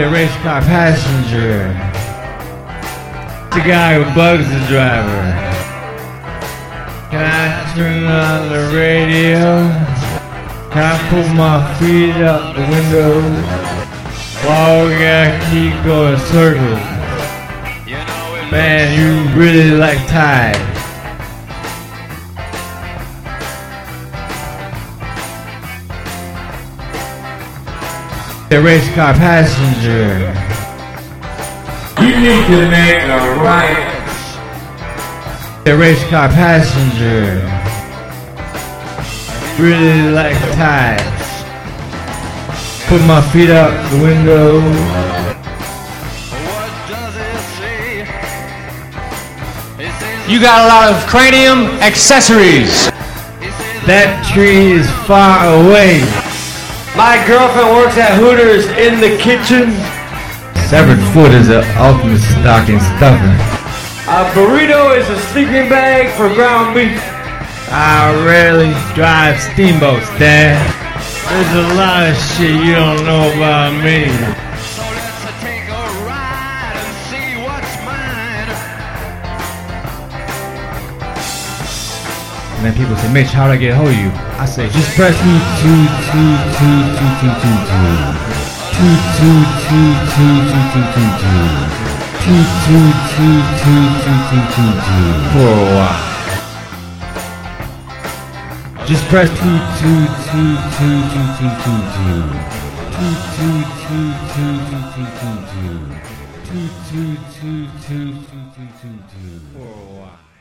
The race car passenger. The guy who bugs the driver. Can I turn on the radio? Can I put my feet out the window? Why we gotta keep going circles? Man, you really like Tide. The race car passenger. You need to make a right. The race car passenger. Really like Tide. Put my feet out the window. You got a lot of cranium accessories. That tree is far away. My girlfriend works at Hooters in the kitchen. Severed foot is the ultimate stocking stuffer. A burrito is a sleeping bag for ground beef. I rarely drive steamboats, Dad. There's a lot of shit you don't know about me. So let's take a ride and see what's mine. And then people say, Mitch, how do I get a hold of you? I say, just press me 2. For a while. Just press 2. For a while.